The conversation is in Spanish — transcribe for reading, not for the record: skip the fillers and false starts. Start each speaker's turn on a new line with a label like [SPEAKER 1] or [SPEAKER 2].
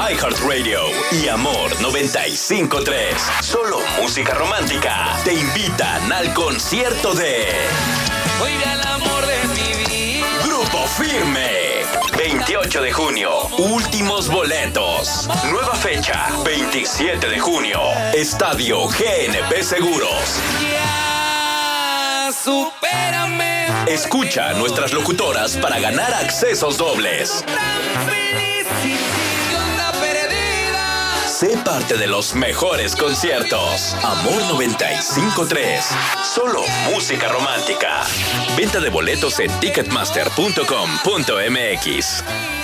[SPEAKER 1] iHeartRadio y Amor 95.3. Solo música romántica. Te invitan al concierto de
[SPEAKER 2] Oiga, el amor de mi vida.
[SPEAKER 1] Grupo Firme. 28 de junio, últimos boletos. Nueva fecha, 27 de junio. Estadio GNP Seguros.
[SPEAKER 2] Ya, supérame.
[SPEAKER 1] Escucha a nuestras locutoras para ganar accesos dobles.
[SPEAKER 2] Tan feliz y onda perdida.
[SPEAKER 1] Sé parte de los mejores conciertos. Amor 95.3. Solo música romántica. Venta de boletos en ticketmaster.com.mx.